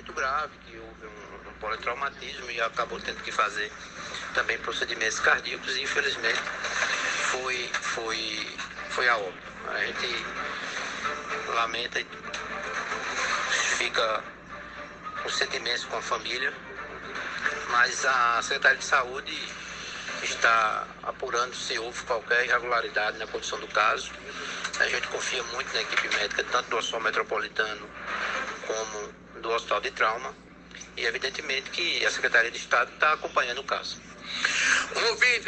muito grave, que houve um politraumatismo e acabou tendo que fazer também procedimentos cardíacos e infelizmente foi a óbito. A gente lamenta e fica com sentimentos com a família, mas a Secretaria de Saúde está apurando se houve qualquer irregularidade na condição do caso. A gente confia muito na equipe médica, tanto do Hospital Metropolitano como do Hospital de Trauma, e evidentemente que a Secretaria de Estado está acompanhando o caso.